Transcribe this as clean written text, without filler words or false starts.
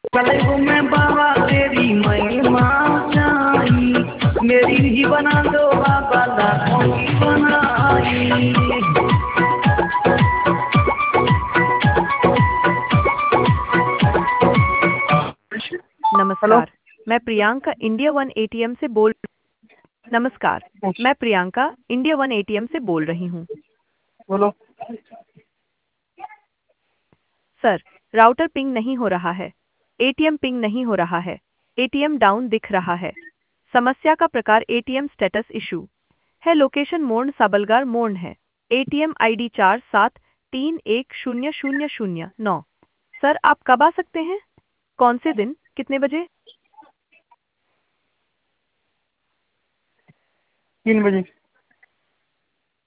कलेगो में बाबा तेरी महिमा ऊंचाई, मेरी भी बना दो बाबा लाखों की बनाई। नमस्कार। मैं प्रियंका इंडिया वन एटीएम से बोल नमस्कार। मैं प्रियंका इंडिया वन एटीएम से बोल रही हूँ। बोलो। सर, राउटर पिंग नहीं हो रहा है। एटीएम पिंग नहीं हो रहा है। एटीएम डाउन दिख रहा है। समस्या का प्रकार एटीएम स्टेटस इशू है। लोकेशन मोर्न साबलगार मोर्न है। ATM ID 47310009। सर, आप कब आ सकते हैं? कौन से दिन, कितने बजे? 3 बजे।